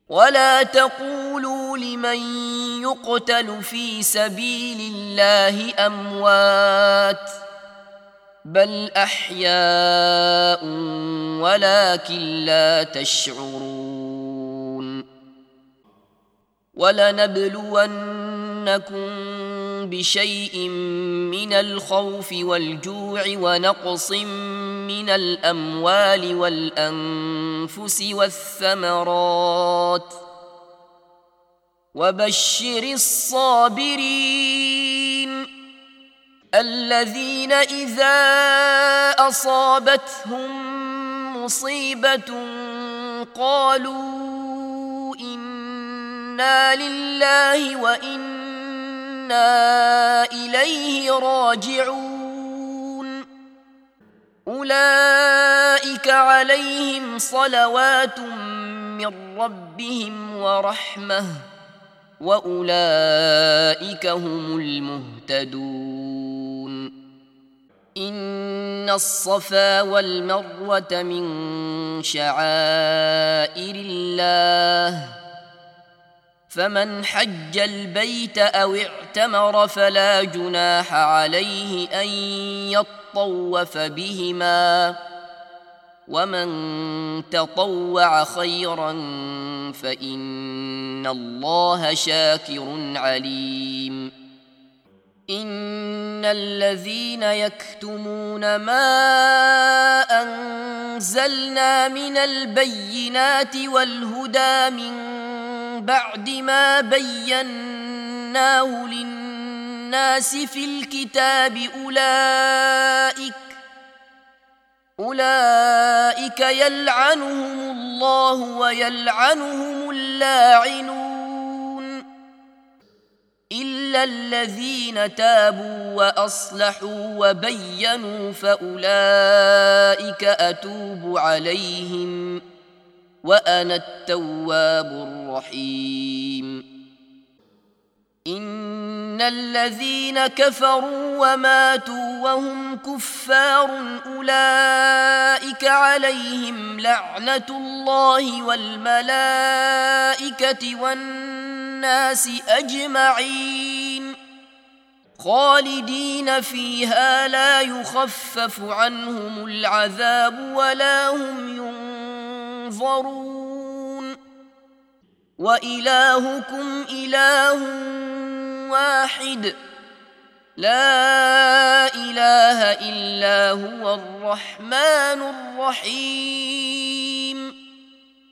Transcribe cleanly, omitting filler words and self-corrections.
ولا تقولوا لمن يقتل في سبيل الله أموات بل أحياء ولكن لا تشعرون. ولنبلونكم بشيء من الخوف والجوع ونقص من الأموال والأنفس والثمرات وبشر الصابرين الذين إذا أصابتهم مصيبة قالوا إنا لله وإنا إليه راجعون أولئك عليهم صلوات من ربهم ورحمة وأولئك هم المهتدون. إن الصفا والمروة من شعائر الله فمن حج البيت أو اعتمر فلا جناح عليه أن يطوف بهما ومن تطوع خيرا فإن الله شاكر عليم. إن الذين يكتمون ما أنزلنا من البينات والهدى من بعد ما بيناه للناس في الكتاب أولئك يلعنهم الله ويلعنهم اللاعنون إلا الذين تابوا وأصلحوا وبينوا فأولئك أتوب عليهم وأنا التواب الرحيم. إن الذين كفروا وماتوا وهم كفار أولئك عليهم لعنة الله والملائكة والناس أجمعين خالدين فيها لا يخفف عنهم العذاب ولا هم ينظرون. وإلهكم إله واحد لا إله إلا هو الرحمن الرحيم.